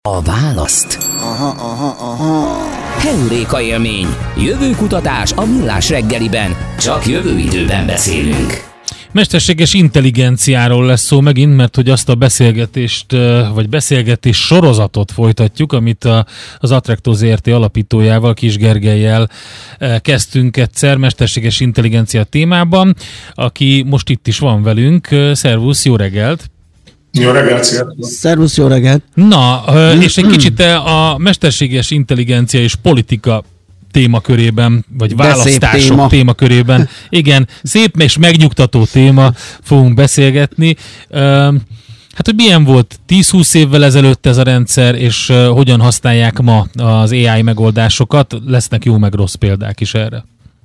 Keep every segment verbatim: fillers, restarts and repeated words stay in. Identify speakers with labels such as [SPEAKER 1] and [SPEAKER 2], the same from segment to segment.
[SPEAKER 1] A választ.
[SPEAKER 2] Aha, aha, aha.
[SPEAKER 1] Heuréka élmény. Jövőkutatás a Millás reggeliben. Csak jövő időben beszélünk.
[SPEAKER 3] Mesterséges intelligenciáról lesz szó megint, mert hogy azt a beszélgetést, vagy beszélgetés sorozatot folytatjuk, amit a, az Attracto Zé Er Té alapítójával, Kiss Gergellyel kezdtünk egyszer mesterséges intelligencia témában, aki most itt is van velünk. Szervusz, jó reggelt!
[SPEAKER 4] Jó reggelt, sziasztok!
[SPEAKER 2] Szervusz, jó reggelt!
[SPEAKER 3] Na, és egy kicsit a mesterséges intelligencia és politika témakörében, vagy választások téma. témakörében. Igen, szép és megnyugtató téma, fogunk beszélgetni. Hát, hogy milyen volt tíz-húsz évvel ezelőtt ez a rendszer, és hogyan használják ma az á i megoldásokat? Lesznek jó meg rossz példák is erre.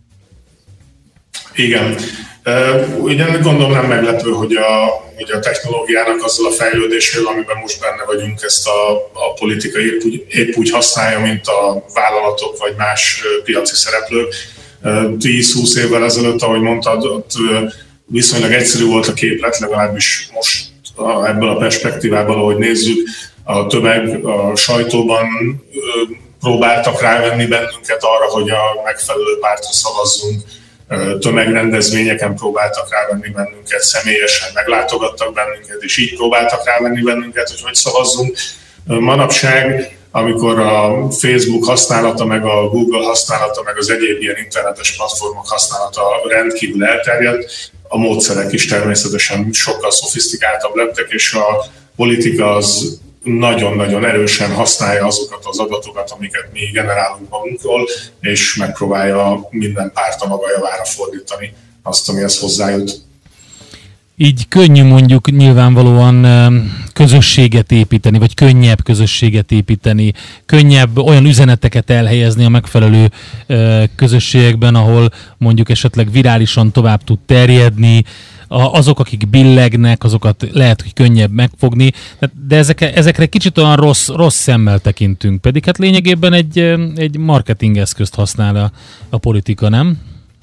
[SPEAKER 4] Igen. Ugyan gondolom nem meglepő, hogy a, hogy a technológiának azzal a fejlődésével, amiben most benne vagyunk, ezt a, a politika épp úgy, épp úgy használja, mint a vállalatok vagy más piaci szereplők. tíz-húsz évvel ezelőtt, ahogy mondtad, ott viszonylag egyszerű volt a képlet, legalábbis most ebből a perspektívából, ahogy nézzük, a tömeg a sajtóban próbáltak rávenni bennünket arra, hogy a megfelelő pártra szavazzunk, tömegrendezvényeken próbáltak rávenni bennünket, személyesen meglátogattak bennünket, és így próbáltak rávenni bennünket, hogy hogy szavazzunk. Manapság, amikor a Facebook használata, meg a Google használata, meg az egyéb ilyen internetes platformok használata rendkívül elterjedt, a módszerek is természetesen sokkal szofisztikáltabb lettek, és a politika az nagyon-nagyon erősen használja azokat az adatokat, amiket mi generálunk magunkról, és megpróbálja minden párt a maga javára fordítani azt, amihez hozzájut.
[SPEAKER 3] Így könnyű mondjuk nyilvánvalóan közösséget építeni, vagy könnyebb közösséget építeni, könnyebb olyan üzeneteket elhelyezni a megfelelő közösségekben, ahol mondjuk esetleg virálisan tovább tud terjedni, azok, akik billegnek, azokat lehet, hogy könnyebb megfogni, de ezekre, ezekre kicsit olyan rossz, rossz szemmel tekintünk, pedig hát lényegében egy, egy marketing eszközt használ a, a politika, nem?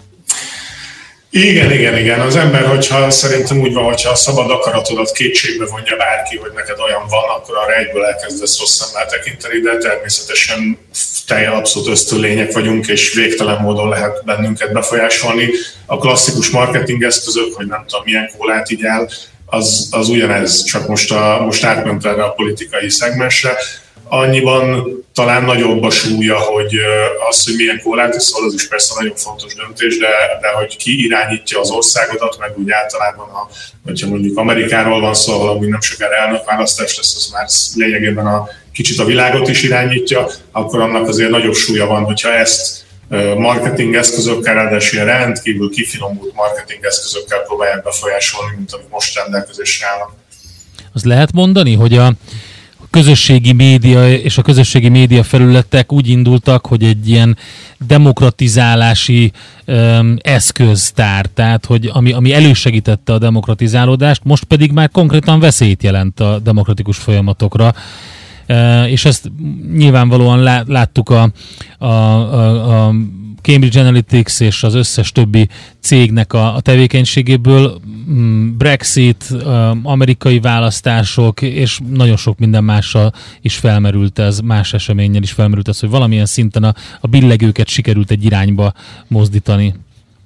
[SPEAKER 4] Igen, igen, igen. Az ember, hogyha szerintem úgy van, hogyha a szabad akaratodat kétségbe vonja bárki, hogy neked olyan van, akkor arra egyből elkezdesz rossz szemmel tekinteni, de természetesen teljesen abszolút ösztönlények vagyunk, és végtelen módon lehet bennünket befolyásolni. A klasszikus marketing eszközök, hogy nem tudom milyen kólát így el, az, az ugyanez, csak most, a, most átment erre a politikai szegmensre. Annyiban talán nagyobb a súlya, hogy az, hogy milyen kólát iszol, az is persze nagyon fontos döntés, de, de hogy ki irányítja az országodat, meg úgy általában, a, hogyha mondjuk Amerikáról van szó, ahol amúgy nem sokára elnökválasztás lesz, az már lényegében a, kicsit a világot is irányítja, akkor annak azért nagyobb súlya van, hogyha ezt marketing eszközökkel, ráadásul ilyen rendkívül kifinomult marketing eszközökkel próbálják befolyásolni, mint amik most rendelkezésre állnak.
[SPEAKER 3] Az lehet mondani, hogy a közösségi média és a közösségi média felületek úgy indultak, hogy egy ilyen demokratizálási um, eszköztár, tehát hogy ami, ami elősegítette a demokratizálódást, most pedig már konkrétan veszélyt jelent a demokratikus folyamatokra. Uh, és ezt nyilvánvalóan lá, láttuk a, a, a, a Cambridge Analytics és az összes többi cégnek a, a tevékenységéből. Brexit, amerikai választások, és nagyon sok minden mással is felmerült ez, más eseménnyel is felmerült ez, hogy valamilyen szinten a, a billegőket sikerült egy irányba mozdítani.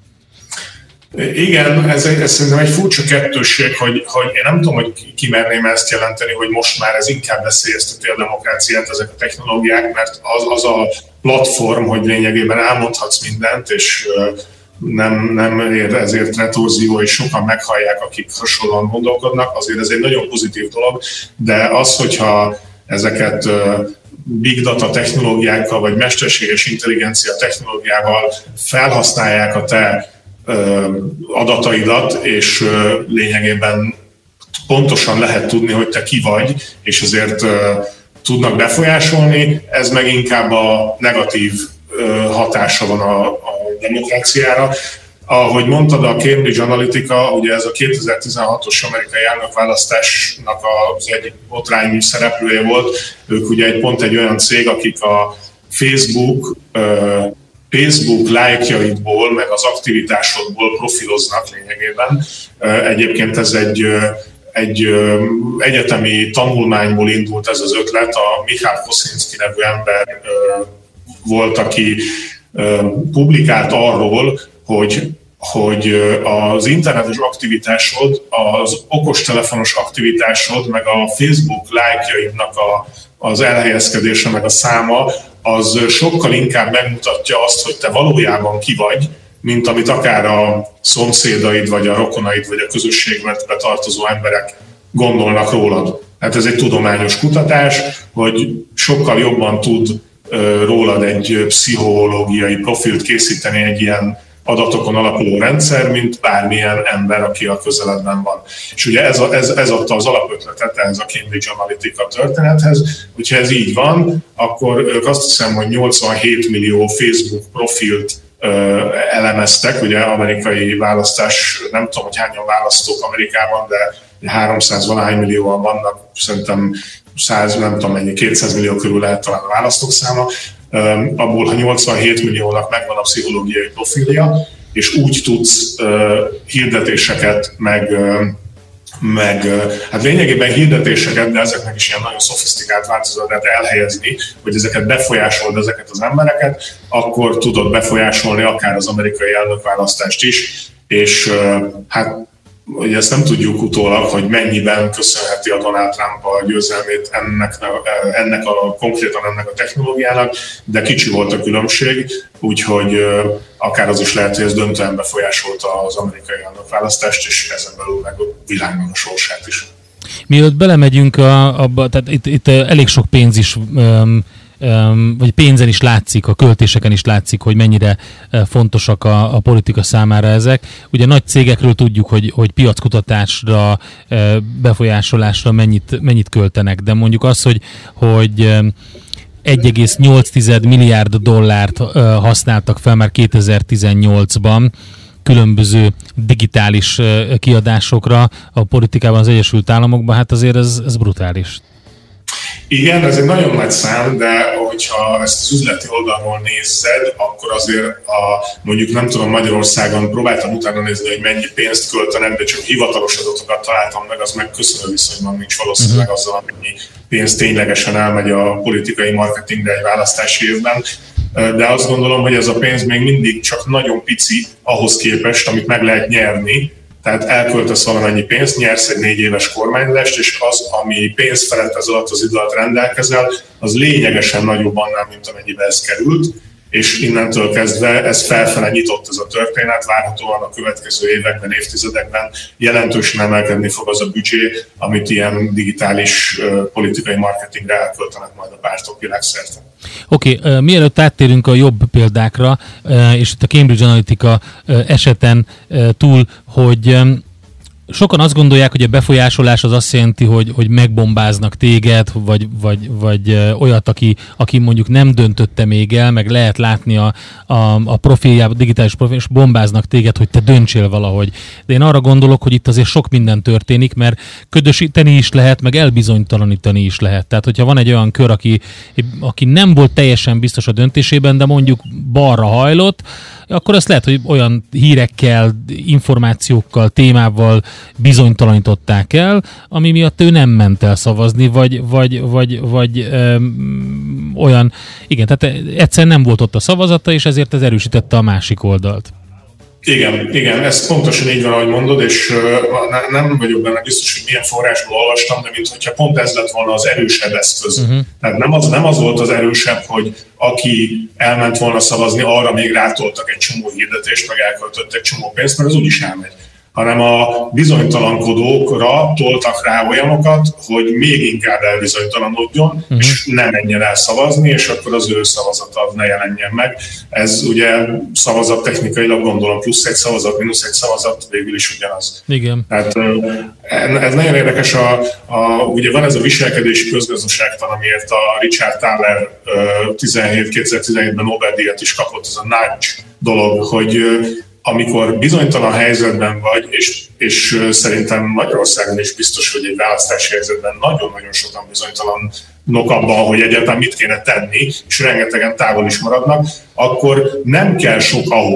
[SPEAKER 4] Igen, ez, ez szerintem egy furcsa kettősség, hogy, hogy én nem tudom, hogy kimerném ezt jelenteni, hogy most már ez inkább veszélyezteti a demokráciát, ezek a technológiák, mert az, az a platform, hogy lényegében elmondhatsz mindent, és nem, nem ér ezért retorzió, és sokan meghallják, akik hasonlóan gondolkodnak, azért ez egy nagyon pozitív dolog, de az, hogyha ezeket big data technológiákkal, vagy mesterséges intelligencia technológiával felhasználják a te adataidat, és lényegében pontosan lehet tudni, hogy te ki vagy, és azért tudnak befolyásolni, ez meg inkább a negatív hatása van a, a demokráciára. Ahogy mondtad, a Cambridge Analytica, ugye ez a kétezer-tizenhatos amerikai elnökválasztásnak az egyik botrányú szereplője volt. Ők ugye egy pont egy olyan cég, akik a Facebook Facebook lájkjaidból, meg az aktivitásodból profiloznak lényegében. Egyébként ez egy egy ö, egyetemi tanulmányból indult ez az ötlet. A Michal Kosinski nevű ember ö, volt, aki ö, publikált arról, hogy hogy az internetes aktivitásod, az okostelefonos aktivitásod, meg a Facebook lájkjaidnak a, az elhelyezkedése, meg a száma, az sokkal inkább megmutatja azt, hogy te valójában ki vagy, mint amit akár a szomszédaid, vagy a rokonaid, vagy a közösségbe tartozó emberek gondolnak rólad. Hát ez egy tudományos kutatás, hogy sokkal jobban tud rólad egy pszichológiai profilt készíteni egy ilyen adatokon alapuló rendszer, mint bármilyen ember, aki a közeledben van. És ugye ez, a, ez, ez adta az alapötletet ehhez a Cambridge Analytica történethez. Hogyha ez így van, akkor ők azt hiszem, hogy nyolcvanhét millió Facebook profilt ö, elemeztek, ugye amerikai választás, nem tudom, hogy hányan választók Amerikában, de háromszáz valahány millióan vannak, szerintem száz, nem tudom mennyi, kétszáz millió körül lehet talán a választók száma. Um, abból, ha nyolcvanhét milliónak megvan a pszichológiai profilja, és úgy tudsz uh, hirdetéseket, meg, uh, meg uh, hát lényegében hirdetéseket, de ezeknek is ilyen nagyon szofisztikált változatát elhelyezni, hogy ezeket befolyásolod ezeket az embereket, akkor tudod befolyásolni akár az amerikai elnökválasztást is, és uh, hát ugye ezt nem tudjuk utólag, hogy mennyiben köszönheti a Donald Trump a győzelmét ennek, ennek a, konkrétan ennek a technológiának, de kicsi volt a különbség, úgyhogy akár az is lehet, hogy ez döntően befolyásolta az amerikai elnökválasztást, és ezen belül meg a világban a sorsát is.
[SPEAKER 3] Mielőtt belemegyünk a, abba, tehát itt, itt elég sok pénz is um, vagy pénzen is látszik, a költéseken is látszik, hogy mennyire fontosak a, a politika számára ezek. Ugye nagy cégekről tudjuk, hogy, hogy piackutatásra, befolyásolásra mennyit, mennyit költenek, de mondjuk az, hogy, hogy egy egész nyolc milliárd dollárt használtak fel már kétezer-tizennyolcban különböző digitális kiadásokra a politikában az Egyesült Államokban, hát azért ez, ez brutális.
[SPEAKER 4] Igen, ez egy nagyon nagy szám, de hogyha ezt az üzleti oldalról nézed, akkor azért a, mondjuk nem tudom, Magyarországon próbáltam utána nézni, hogy mennyi pénzt költenek, de csak hivatalos adatokat találtam meg, az meg köszönő viszonyban nincs valószínűleg azzal, amennyi pénz ténylegesen elmegy a politikai marketingre egy választási évben. De azt gondolom, hogy ez a pénz még mindig csak nagyon pici ahhoz képest, amit meg lehet nyerni. Tehát elköltesz valamennyi pénzt, nyersz egy négy éves kormányzást, és az, ami pénz felett ez alatt az idő alatt rendelkezel, az lényegesen nagyobb annál, mint amennyibe ez került, és innentől kezdve ez felfele nyitott ez a történet, várhatóan a következő években, évtizedekben jelentősen emelkedni fog az a büdzsé, amit ilyen digitális uh, politikai marketingre elköltenek majd a pártok világszerte.
[SPEAKER 3] Oké, okay, uh, mielőtt áttérünk a jobb példákra, uh, és itt a Cambridge Analytica uh, eseten uh, túl, hogy um, sokan azt gondolják, hogy a befolyásolás az azt jelenti, hogy, hogy megbombáznak téged, vagy, vagy, vagy olyat, aki, aki mondjuk nem döntötte még el, meg lehet látni a, a, a profiljában, a digitális profil, és bombáznak téged, hogy te döntsél valahogy. De én arra gondolok, hogy itt azért sok minden történik, mert ködösíteni is lehet, meg elbizonytalanítani is lehet. Tehát, hogyha van egy olyan kör, aki, aki nem volt teljesen biztos a döntésében, de mondjuk balra hajlott, akkor azt lehet, hogy olyan hírekkel, információkkal, témával bizonytalanították el, ami miatt ő nem ment el szavazni, vagy, vagy, vagy, vagy öm, olyan, igen, tehát egyszerűen nem volt ott a szavazata, és ezért ez erősítette a másik oldalt.
[SPEAKER 4] Igen, igen, ez pontosan így van, ahogy mondod, és uh, nem vagyok benne biztos, hogy milyen forrásból olvastam, de mintha pont ez lett volna az erősebb eszköz. Uh-huh. Tehát nem az, nem az volt az erősebb, hogy aki elment volna szavazni, arra még rátoltak egy csomó hirdetést, meg elköltött egy csomó pénzt, mert az úgyis elmegy. Hanem a bizonytalankodókra toltak rá olyanokat, hogy még inkább elbizonytalanodjon, uh-huh. és ne menjen el szavazni, és akkor az ő szavazata ne jelenjen meg. Ez ugye szavazat technikailag gondolom, plusz egy szavazat, mínusz egy szavazat, végül is ugyanaz.
[SPEAKER 3] Igen.
[SPEAKER 4] Tehát ez nagyon érdekes, a, a, ugye van ez a viselkedési közgazdaságtan, amiért a Richard Thaler kétezer-tizenhétben Nobel-díjat is kapott, ez a nudge dolog, hogy amikor bizonytalan helyzetben vagy, és, és szerintem Magyarországon is biztos, hogy egy választási helyzetben nagyon-nagyon sokan bizonytalanok abban, hogy egyáltalán mit kéne tenni, és rengetegen távol is maradnak, akkor nem kell sok ahhoz,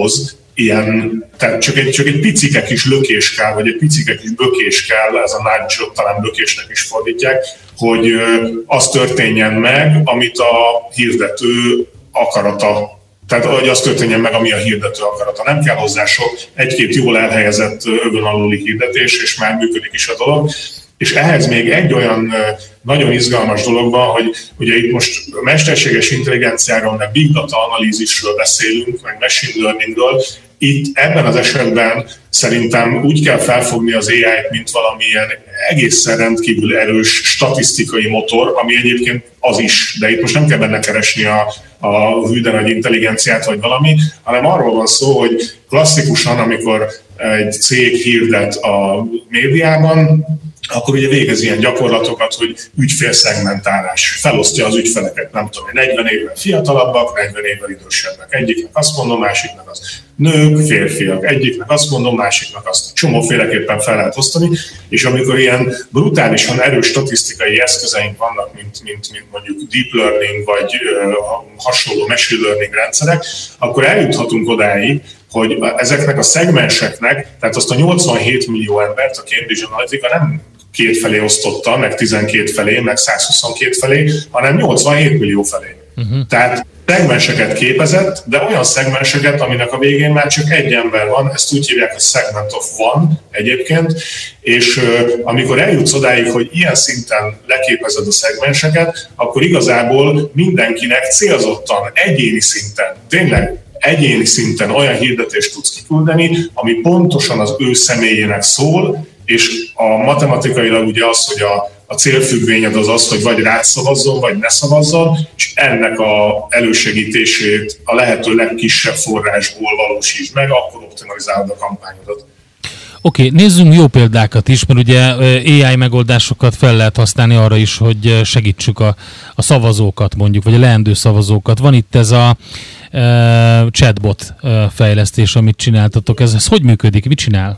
[SPEAKER 4] ilyen, tehát csak egy, csak egy picike kis lökés kell, vagy egy picike kis bökés kell, ez a nudge-ot talán bökésnek is fordítják, hogy az történjen meg, amit a hirdető akarata. Tehát, hogy az történjen meg, ami a hirdető akarata. Nem kell hozzá sok, egy-két jól elhelyezett övön aluli hirdetés, és már működik is a dolog. És ehhez még egy olyan nagyon izgalmas dolog van, hogy ugye itt most mesterséges intelligenciáról, meg big data analízisről beszélünk, meg machine learningről. Itt ebben az esetben szerintem úgy kell felfogni az á í-t, mint valamilyen egészen rendkívül erős statisztikai motor, ami egyébként az is, de itt most nem kell benne keresni a, a hű de nagy intelligenciát vagy valami, hanem arról van szó, hogy klasszikusan, amikor egy cég hirdet a médiában, akkor ugye végez ilyen gyakorlatokat, hogy ügyfélszegmentálás, felosztja az ügyfeleket, nem tudom, negyven évvel fiatalabbak, negyven évvel idősebbek. Egyiknek azt mondom, másiknak az nők, férfiak. Egyiknek azt mondom, másiknak azt csomóféleképpen fel lehet osztani, és amikor ilyen brutálisan erős statisztikai eszközeink vannak, mint, mint, mint mondjuk deep learning, vagy uh, hasonló machine learning rendszerek, akkor eljuthatunk odáig, hogy ezeknek a szegmenseknek, tehát azt a nyolcvanhét millió embert a Cambridge Analytica nem két felé osztotta, meg tizenkét felé, meg százhuszonkettő felé, hanem nyolcvanhét millió felé. Uh-huh. Tehát szegmenseket képezett, de olyan szegmenseket, aminek a végén már csak egy ember van, ezt úgy hívják, hogy segment of one egyébként, és uh, amikor eljutsz odáig, hogy ilyen szinten leképezed a szegmenseket, akkor igazából mindenkinek célzottan, egyéni szinten, tényleg egyéni szinten olyan hirdetést tudsz kiküldeni, ami pontosan az ő személyének szól, és a matematikailag ugye az, hogy a, a célfüggvényed az az, hogy vagy rád szavazzon, vagy ne szavazzon, és ennek a elősegítését a lehető legkisebb forrásból valósítsd meg, akkor optimalizálod a kampányodat.
[SPEAKER 3] Oké, okay, nézzünk jó példákat is, mert ugye á í megoldásokat fel lehet használni arra is, hogy segítsük a, a szavazókat mondjuk, vagy a leendő szavazókat. Van itt ez a uh, chatbot uh, fejlesztés, amit csináltatok. Ez, ez hogy működik? Mit csinál?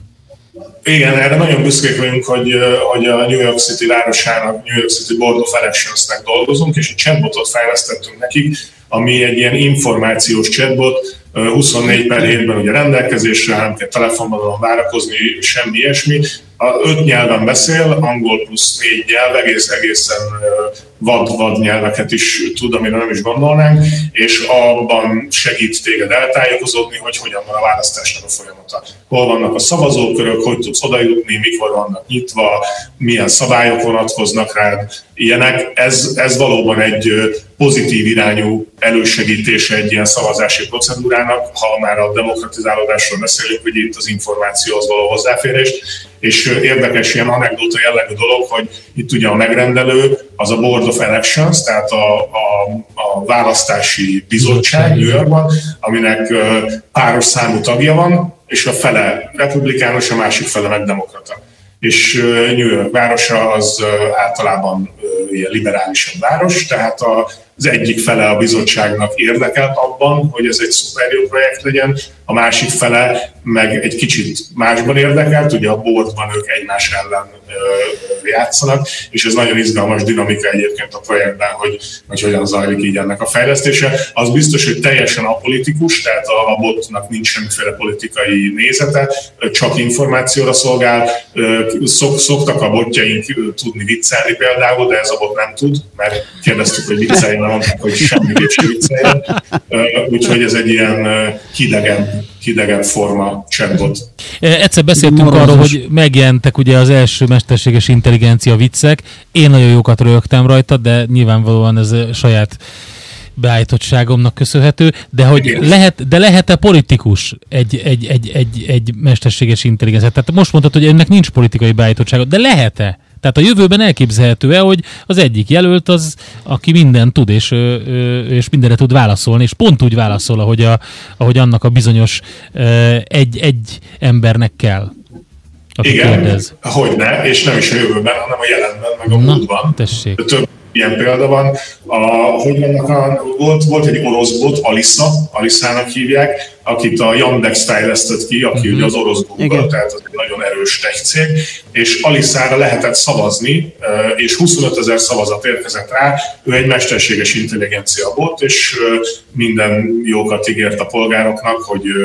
[SPEAKER 4] Igen, erre nagyon büszkék vagyunk, hogy, hogy a New York City városának, New York City Board of Elections-nek dolgozunk, és egy chatbotot fejlesztettünk nekik, ami egy ilyen információs chatbot, huszonnégy per hétben ugye rendelkezésre, nem kell telefonban várakozni, semmi ilyesmi. A öt nyelven beszél, angol plusz négy nyelv, egész, egészen vad-vad nyelveket is tud, amire nem is gondolnánk, és abban segít téged eltájékozódni, hogy hogyan van a választásnak a folyamata. Hol vannak a szavazókörök, hogy tudsz odajutni, mikor vannak nyitva, milyen szabályok vonatkoznak rád, ilyenek. Ez, ez valóban egy pozitív irányú elősegítése egy ilyen szavazási procedúrának, ha már a demokratizálódásról beszélünk, hogy itt az információhoz való hozzáférés, és érdekes ilyen anekdóta jellegű dolog, hogy itt ugye a megrendelő az a Board of Elections, tehát a, a, a választási bizottság New Yorkban, aminek páros számú tagja van, és a fele republikánus, a másik fele meg demokrata. És New York városa az általában ilyen liberálisabb város, tehát az egyik fele a bizottságnak érdekelt abban, hogy ez egy szuper jó projekt legyen, a másik fele meg egy kicsit másban érdekelt, ugye a boardban ők egymás ellen játszanak, és ez nagyon izgalmas dinamika egyébként a projektben, hogy, hogy hogyan zajlik így ennek a fejlesztése. Az biztos, hogy teljesen apolitikus, tehát a botnak nincs semmiféle politikai nézete, csak információra szolgál. Szok, szoktak a botjaink tudni viccelni például, de ez a bot nem tud, mert kérdeztük, hogy vicceljen, mondták, hogy semmi sem vicceljen. Úgyhogy ez egy ilyen hidegen, hidegen forma chatbot.
[SPEAKER 3] Egyszer beszéltünk Morozos. arról, hogy megjelentek ugye az első mesterséges intelligencia viccek. Én nagyon jókat röhögtem rajta, de nyilvánvalóan ez a saját beállítottságomnak köszönhető, de hogy lehet, de lehet-e politikus egy, egy, egy, egy, egy mesterséges intelligencia? Tehát most mondtad, hogy ennek nincs politikai beállítottsága, de lehet-e? Tehát a jövőben elképzelhető-e, hogy az egyik jelölt az, aki mindent tud, és, és mindenre tud válaszolni, és pont úgy válaszol, ahogy, a, ahogy annak a bizonyos egy, egy embernek kell.
[SPEAKER 4] Igen, kérdez. Hogyne, és nem is a jövőben, hanem a jelenben, meg a múltban.
[SPEAKER 3] Tessék.
[SPEAKER 4] Több ilyen példa van. A, hogy vannak a, volt, volt egy orosz bot, Alisa, Alisának hívják, akit a Yandex fejlesztett ki, aki uh-huh. ugye az orosz Google, igen. Tehát az egy nagyon erős tech cég, és Alisára lehetett szavazni, és huszonötezer szavazat érkezett rá, ő egy mesterséges intelligencia bot, és minden jókat ígért a polgároknak, hogy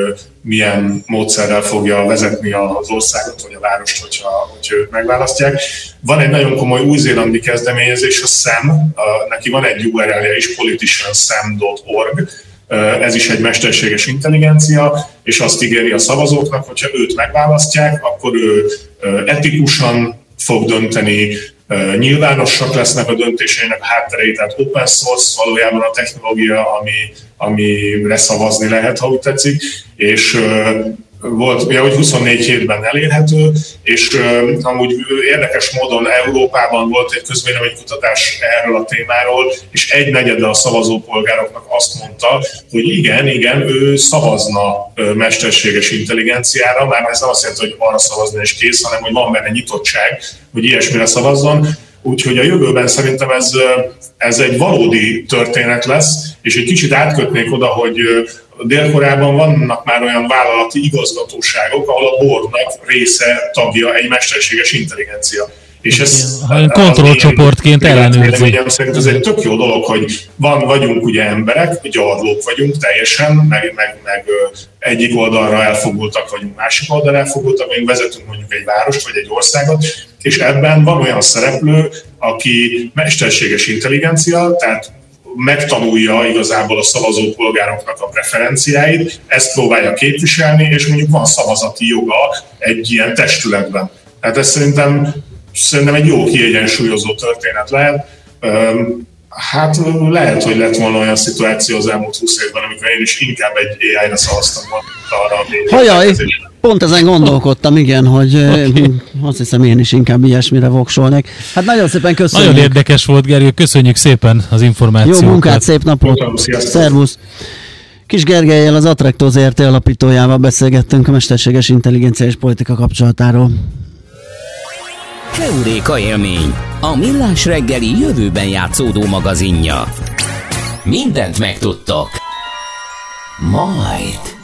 [SPEAKER 4] milyen módszerrel fogja vezetni az országot, vagy a várost, hogyha, hogyha őt megválasztják. Van egy nagyon komoly új-zélandi kezdeményezés, a SAM, neki van egy u er el-je is, politician sam dot org, ez is egy mesterséges intelligencia, és azt ígéri a szavazóknak, hogyha őt megválasztják, akkor ő etikusan fog dönteni, nyilvánosak lesznek a döntéseinek a hátterei, tehát open source valójában a technológia, ami, amire szavazni lehet, ha úgy tetszik, és volt, ugye, hogy huszonnégy hétben elérhető, és uh, amúgy érdekes módon Európában volt egy közvéleménykutatás erről a témáról, és egy negyede a szavazópolgároknak azt mondta, hogy igen, igen, ő szavazna uh, mesterséges intelligenciára, már ez nem azt jelenti, hogy arra szavazni és kész, hanem hogy van benne nyitottság, hogy ilyesmire szavazzon. Úgyhogy a jövőben szerintem ez, ez egy valódi történet lesz, és egy kicsit átkötnék oda, hogy Dél-Koreában vannak már olyan vállalati igazgatóságok, ahol a boardnak része tagja egy mesterséges intelligencia. És ez
[SPEAKER 3] kontrollcsoportként ellenőrzi.
[SPEAKER 4] Szerint ez egy tök jó dolog, hogy van, vagyunk ugye emberek, gyarlók vagyunk teljesen, meg, meg, meg egyik oldalra elfogultak vagyunk, másik oldalra elfogultak vagyunk, vezetünk mondjuk egy várost vagy egy országot, és ebben van olyan szereplő, aki mesterséges intelligencia, tehát megtanulja igazából a szavazópolgároknak a preferenciáit, ezt próbálja képviselni, és mondjuk van szavazati joga egy ilyen testületben. Tehát ez szerintem, szerintem egy jó kiegyensúlyozó történet lehet. Hát lehet, hogy lett volna olyan szituáció az elmúlt húsz évben, amikor én is inkább egy á i-ra szavaztam arra a
[SPEAKER 2] Hajaj, pont ezen gondolkodtam, igen, hogy okay. Azt hiszem én is inkább ilyesmire voksolnék. Hát nagyon szépen köszönjük.
[SPEAKER 3] Nagyon érdekes volt, Gergő, köszönjük szépen az információkat.
[SPEAKER 2] Jó munkát, szép napot. Szervusz. Kis Gergellyel, az Attracto zé er té alapítójával beszélgettünk a mesterséges intelligencia és politika kapcsolatáról.
[SPEAKER 1] Heuréka élmény, a Millás reggeli jövőben játszódó magazinja. Mindent megtudtok. Majd.